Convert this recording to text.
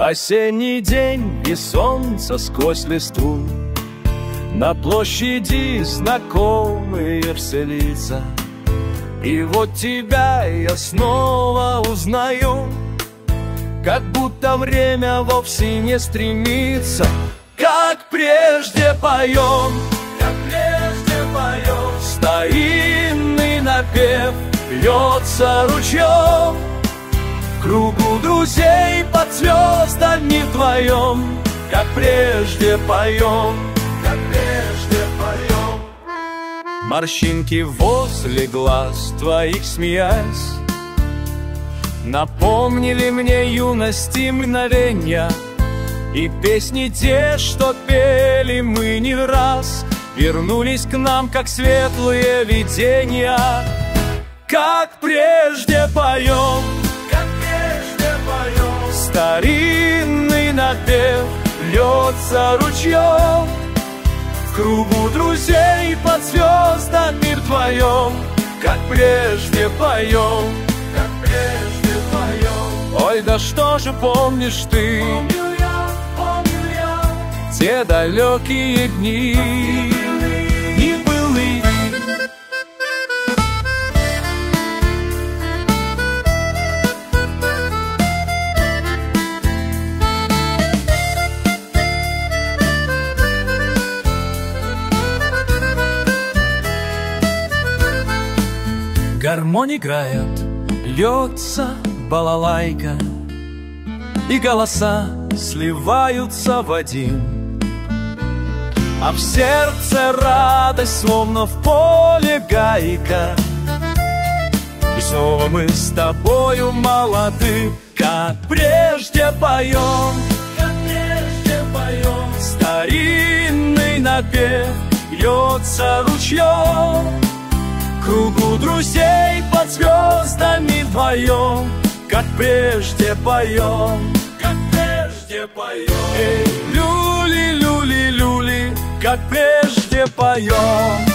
Осенний день и солнце сквозь листву, на площади знакомые все лица. И вот тебя я снова узнаю, как будто время вовсе не стремится. Как прежде поем, как прежде поем, старинный напев льется ручьем. В кругу друзей под звездами вдвоем, как прежде поем, как прежде поем. Морщинки возле глаз твоих, смеясь, напомнили мне юности мгновенья. И песни те, что пели мы не раз, вернулись к нам, как светлые видения. Как прежде поем, как прежде поем, старинный напев льется ручьем. В кругу друзей под звездами вдвоем, как прежде поем, как прежде поем. Ой, да что же помнишь ты, помню я, те далекие дни, не былые. Гармонь играет, льется балалайка, и голоса сливаются в один. А в сердце радость, словно в поле гайка. И снова мы с тобою молоды, как прежде поем, как прежде поем. Старинный напев льется ручьем. В кругу друзей под звездами вдвоем, как прежде поем, как прежде поем. Эй, люли, люли, люли, как прежде поем.